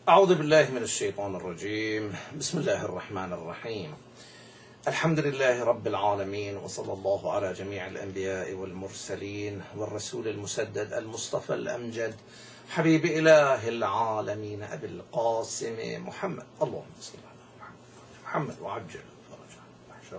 أعوذ بالله من الشيطان الرجيم. بسم الله الرحمن الرحيم. الحمد لله رب العالمين، وصلى الله على جميع الأنبياء والمرسلين والرسول المسدد المصطفى الأمجد حبيب إله العالمين أبي القاسم محمد. اللهم صل على محمد وعجل فرجه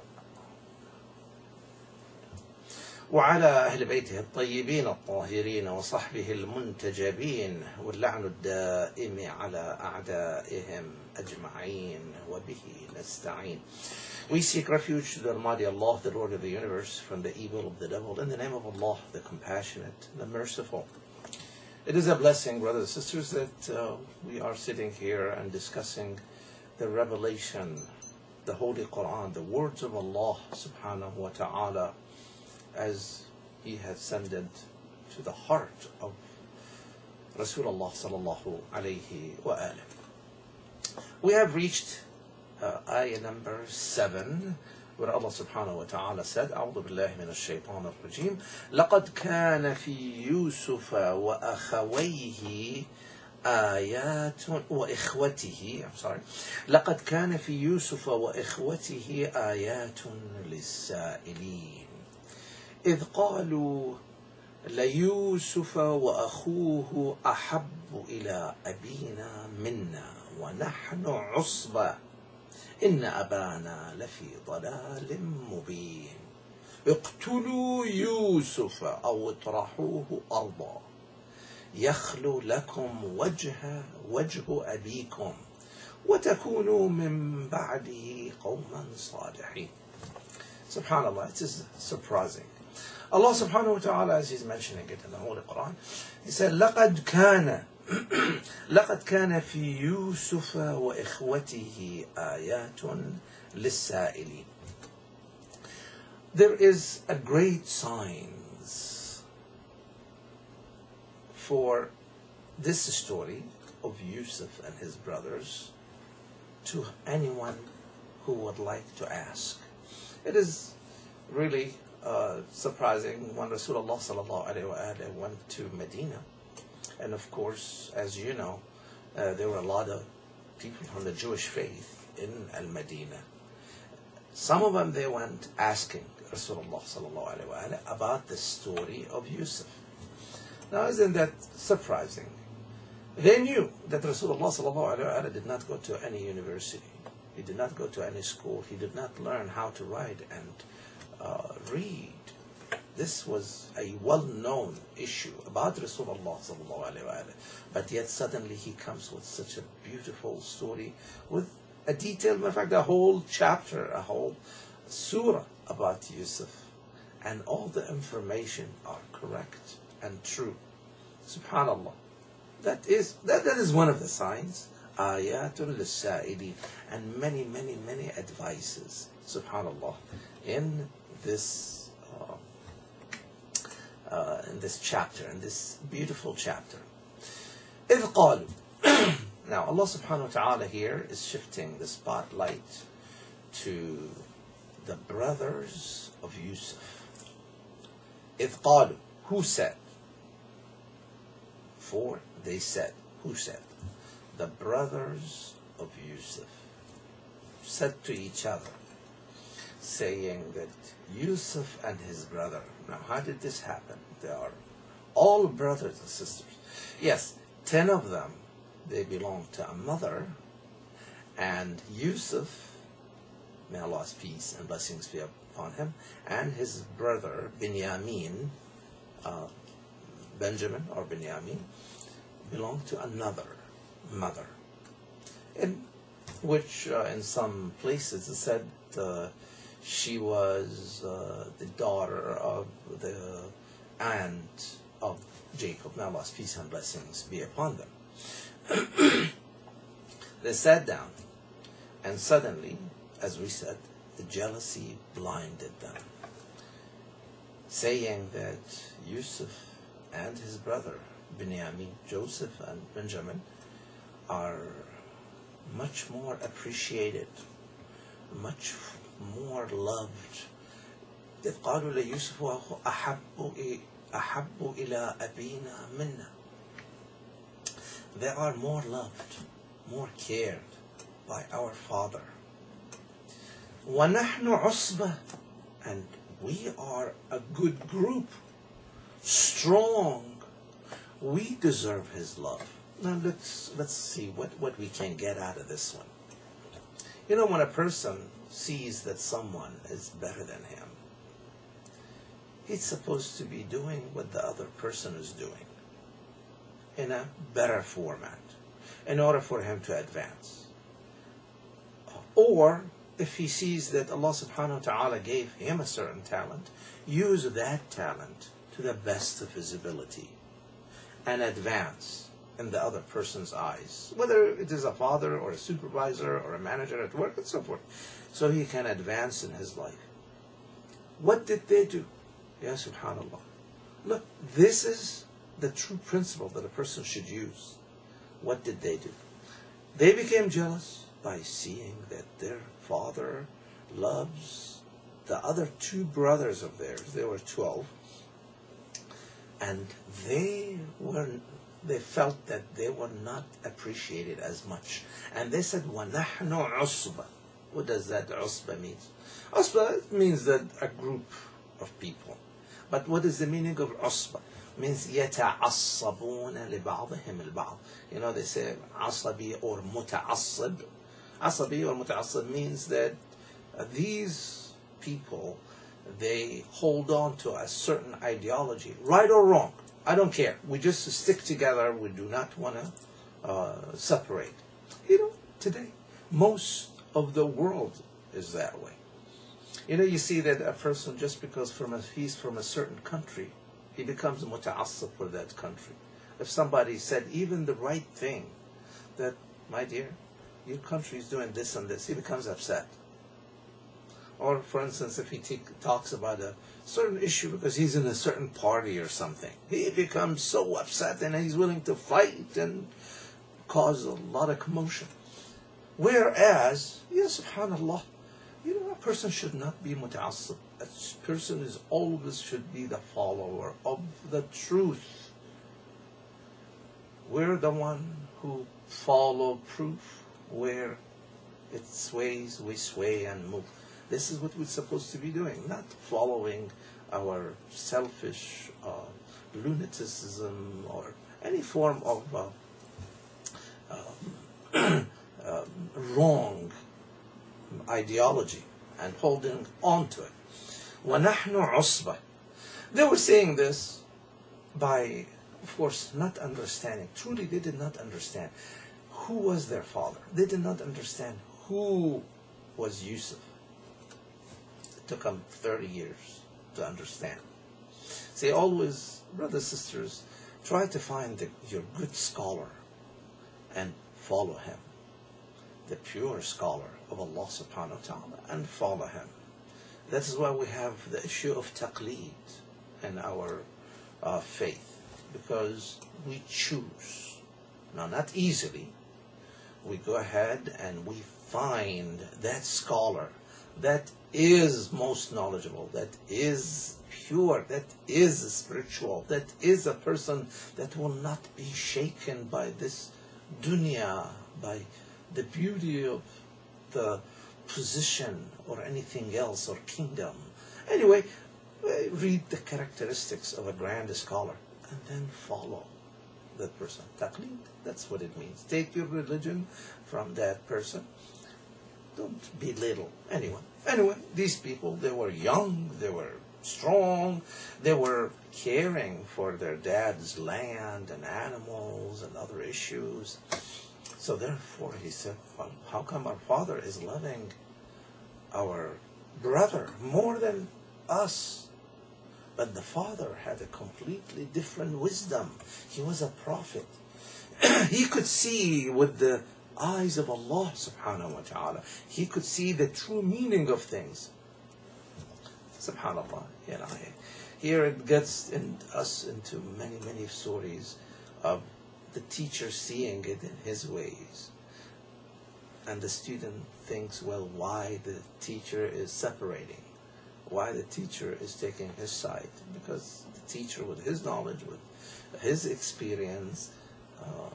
وعلى أهل بيته الطيبين الطاهرين وصحبه المنتجبين، واللعن الدائم على أعدائهم أجمعين، وبه نستعين. We seek refuge to the Almighty Allah, the Lord of the universe, from the evil of the devil, in the name of Allah, the compassionate, the merciful. It is a blessing, brothers and sisters, that we are sitting here and discussing the revelation, the Holy Quran, the words of Allah subhanahu wa ta'ala, as He has sent it to the heart of Rasulullah sallallahu alayhi wa alayhi. We have reached ayah number 7, where Allah subhanahu wa ta'ala said, أعوذ بالله من الشيطان الرجيم لقد كان في يوسف وأخويه آيات وإخوته لقد كان في يوسف وإخوته آيات للسائلين إذ قالوا ليوسف وأخوه أحب إلى أبينا منا ونحن عصبة إن أبانا لفي ضلال مبين اقتلوا يوسف أو اطرحوه أرضا يخلو لكم وجه أبيكم وتكونوا من بعده قوما صالحين. Subhanallah, it is surprising. Allah subhanahu wa ta'ala, as He's mentioning it in the Holy Quran, He said, لقد كان في يوسف وإخوته آيات للسائلين. There is a great signs for this story of Yusuf and his brothers to anyone who would like to ask. It is really surprising when Rasulullah sallallahu alaihi wasallam went to Medina, and of course, as you know, there were a lot of people from the Jewish faith in Al-Madinah. Some of them, they went asking Rasulullah sallallahu alaihi wasallam about the story of Yusuf. Now, isn't that surprising? They knew that Rasulullah sallallahu alaihi wasallam did not go to any university. He did not go to any school. He did not learn how to write and read. This was a well-known issue about Rasulullah sallallahu alaihi wasallam. But yet suddenly he comes with such a beautiful story with a detailed, in fact, a whole chapter, a whole surah about Yusuf. And all the information are correct and true. Subhanallah. That is one of the signs. Ayatul Lisa'ili, and many advices, subhanallah, in this chapter, in this beautiful chapter. إذ قالوا. Now Allah subhanahu wa ta'ala here is shifting the spotlight to the brothers of Yusuf. إذ قالوا, who said? For they said. Who said? The brothers of Yusuf said to each other, saying that Yusuf and his brother. Now, how did this happen? They are all brothers and sisters. Yes, 10 of them, they belong to a mother, and Yusuf, may Allah's peace and blessings be upon him, and his brother Benjamin, belong to another mother, in which in some places it said she was the daughter of the aunt of Jacob. May Allah's peace and blessings be upon them. They sat down, and suddenly, as we said, the jealousy blinded them, saying that Yusuf and his brother Benjamin, Joseph and Benjamin, are much more appreciated, much more loved. إذ قالوا ليوسف أحب إلى أبينا منا. They are more loved, more cared by our Father. وَنَحْنُ عُصْبَةٌ, and we are a good group, strong. We deserve His love. Now let's see what we can get out of this one. You know, when a person sees that someone is better than him, he's supposed to be doing what the other person is doing in a better format in order for him to advance. Or if he sees that Allah subhanahu wa ta'ala gave him a certain talent, use that talent to the best of his ability and advance in the other person's eyes, whether it is a father or a supervisor or a manager at work and so forth, so he can advance in his life. What did they do? Ya subhanallah. Look, this is the true principle that a person should use. What did they do? They became jealous by seeing that their father loves the other two brothers of theirs. They were 12, and they felt that they were not appreciated as much. And they said, وَنَحْنُ عُصْبَةٌ. What does that عُصْبَة mean? عُصْبَة means that a group of people. But what is the meaning of عُصْبَة? It means يَتَعَصَّبُونَ لِبَعْضِهِمْ الْبَعْضِ. You know, they say عصبي or متعصب. عصبي or متعصب means that these people, they hold on to a certain ideology, right or wrong. I don't care. We just stick together. We do not want to separate. You know, today, most of the world is that way. You know, you see that a person, just because he's from a certain country, he becomes muta'assib for that country. If somebody said even the right thing, that, my dear, your country is doing this and this, he becomes upset. Or, for instance, if he talks about a certain issue because he's in a certain party or something, he becomes so upset and he's willing to fight and cause a lot of commotion. Whereas, yes, subhanallah, you know, a person should not be muta'assib. A person always should be the follower of the truth. We're the one who follow proof. Where it sways, we sway and move. This is what we're supposed to be doing, not following our selfish lunaticism or any form of wrong ideology and holding on to it. وَنَحْنُ عُصْبَةٌ. They were saying this by, of course, not understanding. Truly, they did not understand who was their father. They did not understand who was Yusuf. It took them 30 years to understand. See, always, brothers, sisters, try to find your good scholar and follow him. The pure scholar of Allah subhanahu wa ta'ala, and follow him. That is why we have the issue of taqleed in our faith, because we choose. Now, not easily. We go ahead and we find that scholar that is most knowledgeable, that is pure, that is spiritual, that is a person that will not be shaken by this dunya, by the beauty of the position or anything else or kingdom. Anyway, read the characteristics of a grand scholar and then follow that person. Taqleed, that's what it means. Take your religion from that person. Don't belittle anyone. Anyway, these people, they were young, they were strong, they were caring for their dad's land and animals and other issues. So therefore he said, well, how come our father is loving our brother more than us? But the father had a completely different wisdom. He was a prophet. He could see with the eyes of Allah subhanahu wa ta'ala. He could see the true meaning of things. Subhanallah. You know, here it gets us into many, many stories of the teacher seeing it in his ways. And the student thinks, well, why the teacher is separating? Why the teacher is taking his side? Because the teacher, with his knowledge, with his experience,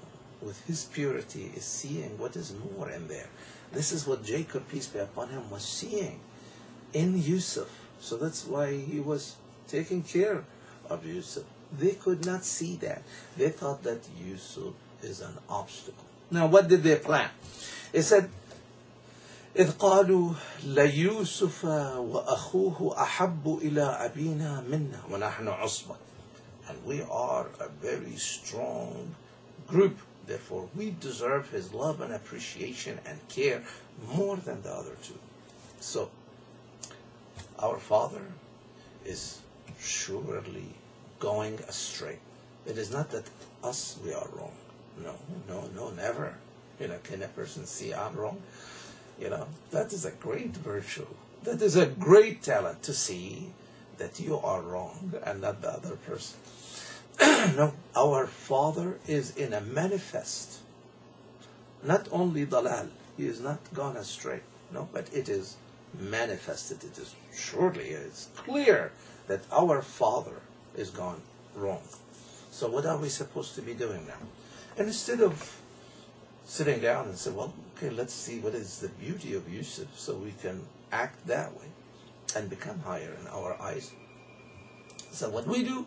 with his purity, is seeing what is more in there. This is what Jacob, peace be upon him, was seeing in Yusuf. So that's why he was taking care of Yusuf. They could not see that. They thought that Yusuf is an obstacle. Now, what did they plan? It said, إذ قالوا ليوسف وأخوه أحب إلى أبينا منا ونحن عصبة. And we are a very strong group. Therefore, we deserve his love and appreciation and care more than the other two. So, our father is surely going astray. It is not that us, we are wrong. No, never. Can a person see I'm wrong? That is a great virtue. That is a great talent to see that you are wrong and not the other person. No, our father is in a manifest. Not only dalal, he is not gone astray. No, but it is manifested. It is surely, it's clear that our father is gone wrong. So what are we supposed to be doing now? And instead of sitting down and say, well, okay, let's see what is the beauty of Yusuf so we can act that way and become higher in our eyes. So what we do,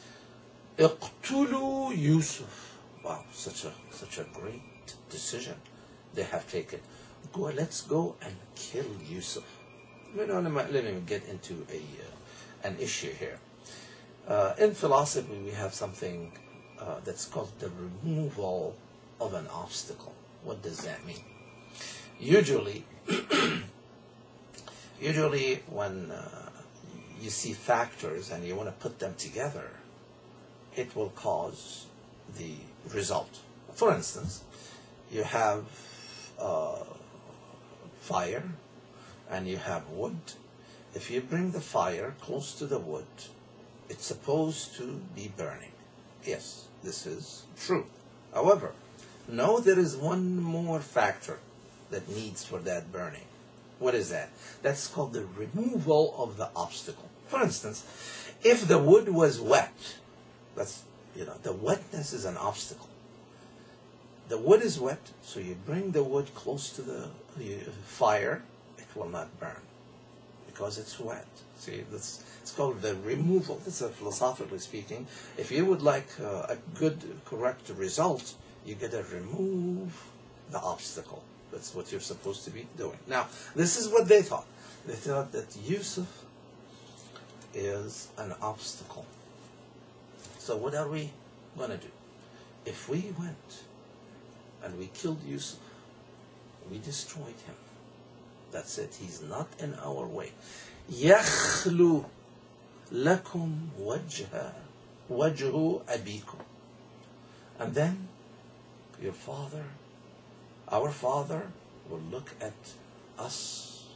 اقتلوا Yusuf. Wow, such a great decision they have taken. Let's go and kill Yusuf. Let me get into an issue here. In philosophy, we have something that's called the removal of an obstacle. What does that mean? Usually when you see factors and you want to put them together, it will cause the result. For instance, you have fire and you have wood. If you bring the fire close to the wood, it's supposed to be burning. Yes, this is true. However, no, there is one more factor that needs for that burning. What is that? That's called the removal of the obstacle. For instance, if the wood was wet, the wetness is an obstacle. The wood is wet, so you bring the wood close to the fire, it will not burn because it's wet. See, it's called the removal. This is philosophically speaking. If you would like a good, correct result, you got to remove the obstacle. That's what you're supposed to be doing. Now, this is what they thought. They thought that Yusuf is an obstacle. So what are we going to do? If we went and we killed Yusuf, we destroyed him. That's it. He's not in our way. يَخْلُ لَكُمْ وَجْهُ أَبِيكُمْ. And then your father, our father, will look at us.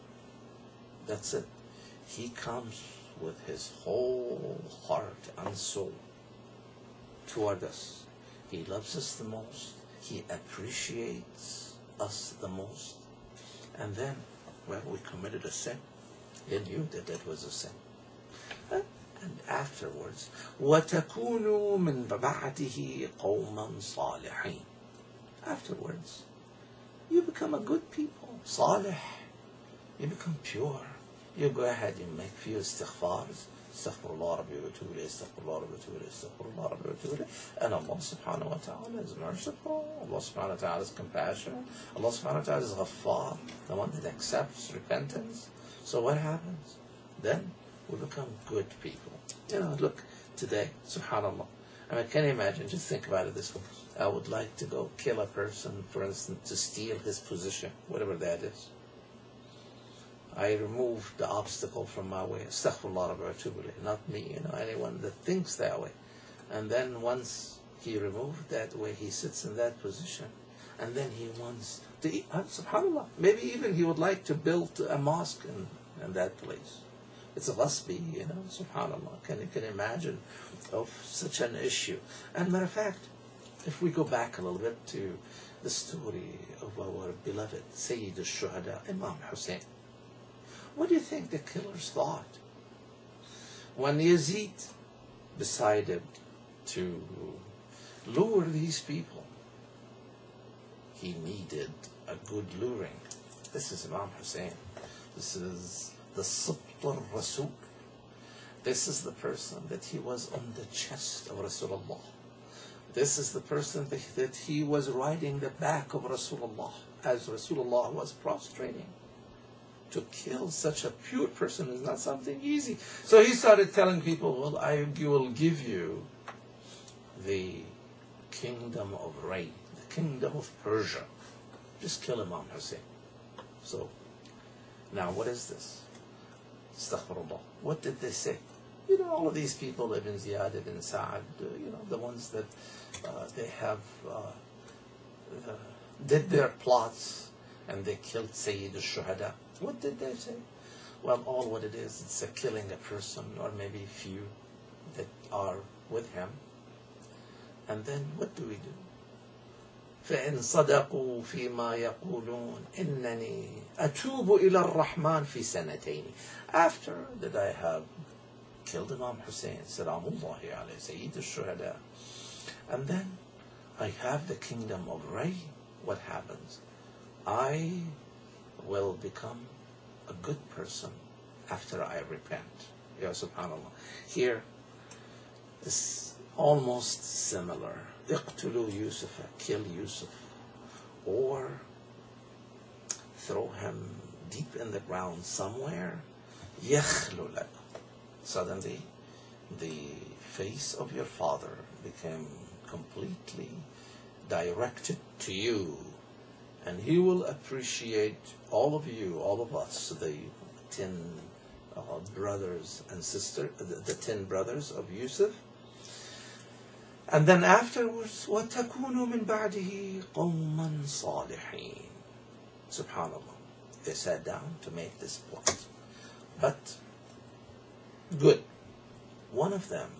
That's it. He comes with his whole heart and soul toward us. He loves us the most. He appreciates us the most. And then, when we committed a sin, he knew that that was a sin. And afterwards, وَتَكُونُوا مِنْ بَعْدِهِ قَوْمًا صَالِحِينَ. Afterwards, you become a good people, salih. You become pure. You go ahead and make few istighfars. Astaghfirullah Rabbi wa atubu ilayh, astaghfirullah Rabbi wa atubu ilayh, astaghfirullah Rabbi wa atubu ilayh. And Allah subhanahu wa ta'ala is merciful. Allah subhanahu wa ta'ala is compassionate. Allah subhanahu wa ta'ala is ghaffar, the one that accepts repentance. So what happens? Then we become good people. Look, today, subhanAllah. Can you imagine? Just think about it this way. I would like to go kill a person, for instance, to steal his position, whatever that is. I remove the obstacle from my way. Astaghfirullah Rabbi wa atubu ilayh. Not me, anyone that thinks that way. And then once he removed that way, he sits in that position. And then he wants to eat. SubhanAllah. Maybe even he would like to build a mosque in that place. It's a ghasbi, SubhanAllah. Can you imagine of such an issue? And matter of fact, if we go back a little bit to the story of our beloved Sayyid al-Shuhada, Imam Hussein. What do you think the killers thought? When Yazid decided to lure these people he needed a good luring. This is Imam Hussein. This is the Sibt al-Rasul. This is the person that he was on the chest of Rasulullah. This is the person that he was riding the back of Rasulullah as Rasulullah was prostrating. To kill such a pure person is not something easy. So he started telling people, well, I will give you the kingdom of Ray, the kingdom of Persia. Just kill Imam Hussein. So, now what is this? Astaghfirullah. What did they say? You know, all of these people, Ibn Ziyad, Ibn Sa'ad, the ones that they have did their plots and they killed Sayyid al-Shuhada. What did they say? Well, all what it is, it's a killing a person or maybe few that are with him. And then what do we do? فإن صدقوا فيما يقولون إنني أتوب إلى الرحمن في سنتين. After that I have killed Imam Hussein, Salamullahi alayhi, Sayyid al-Shuhada, and then I have the kingdom of Ray, what happens? I will become a good person after I repent. Ya subhanallah. Here is almost similar. اقتلوا يوسف, kill Yusuf, or throw him deep in the ground somewhere. يخلو لك. Suddenly the face of your father became completely directed to you, and he will appreciate all of you, all of us, the 10 brothers and sisters, the 10 brothers of Yusuf. And then afterwards, وَتَكُونُوا مِنْ بَعْدِهِ قَوْمًا صَالِحِينَ. Subhanallah. They sat down to make this plot. But, good. One of them,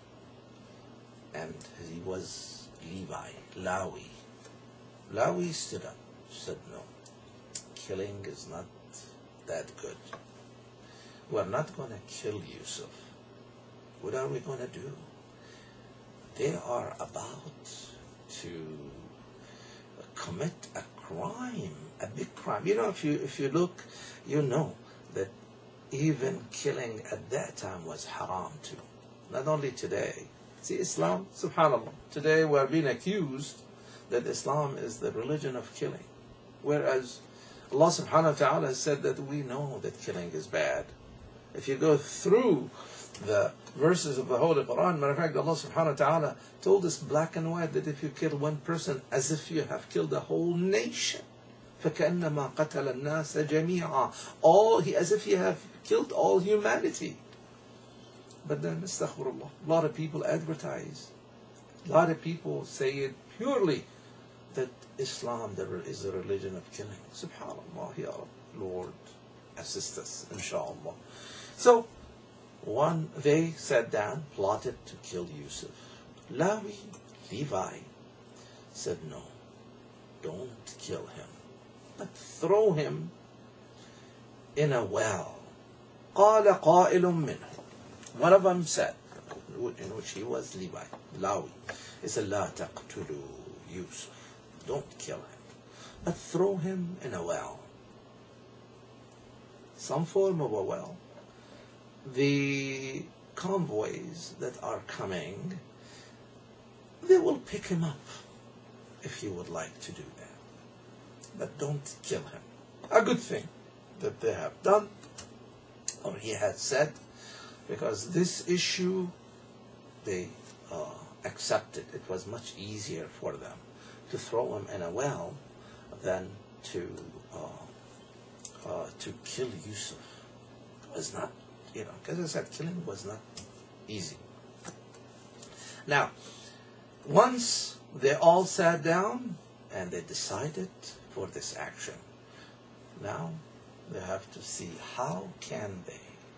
and he was Levi, Lawi. Lawi stood up, said, no, killing is not that good. We're not going to kill Yusuf. What are we going to do? They are about to commit a crime, a big crime. You know, if you look, you know that even killing at that time was haram too. Not only today. See, Islam, subhanAllah, today we are being accused that Islam is the religion of killing. Whereas Allah subhanahu wa ta'ala has said that we know that killing is bad. If you go through the verses of the Holy Quran, matter of fact, Allah subhanahu wa ta'ala told us black and white that if you kill one person, as if you have killed a whole nation. فَكَأَنَّمَا قَتَلَ النَّاسَ جَمِيعًا. As if you have killed all humanity. But then, astaghfirullah, a lot of people advertise. A lot of people say it purely that Islam is the religion of killing. Subhanallah, Ya Rab, Lord, assist us, inshaAllah. So, they sat down, plotted to kill Yusuf. Lawi, Levi, said, no, don't kill him, but throw him in a well. قال قائل منهم. One of them said, in which he was Levi, Lawi, he said, لا تقتلوا Yusuf. Don't kill him, but throw him in a well. Some form of a well. The convoys that are coming, they will pick him up if you would like to do that. But don't kill him. A good thing that they have done, or he had said, because this issue they accepted. It was much easier for them to throw him in a well than to kill Yusuf. It was not, because I said killing was not easy. Now, once they all sat down and they decided for this action, now they have to see how can they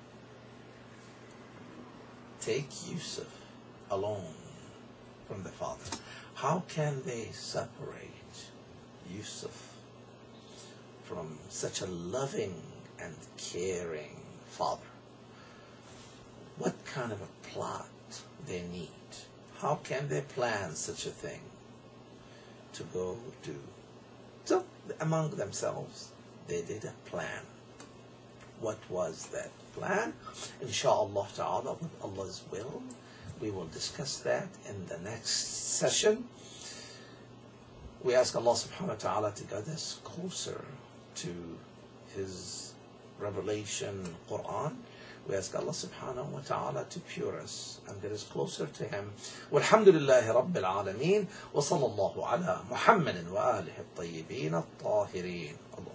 take Yusuf alone from the father. How can they separate Yusuf from such a loving and caring father? What kind of a plot they need? How can they plan such a thing to go do So among themselves, they did a plan. What was that plan? Insha'Allah ta'ala, with Allah's will, we will discuss that in the next session. We ask Allah subhanahu wa ta'ala to guide us closer to His revelation, Quran. We ask Allah subhanahu wa ta'ala to pure us and get us closer to Him. Walhamdulillahi Rabbil Alameen. Wa sallallahu ala Muhammadin wa alihi at-tayyibin at-tahirin.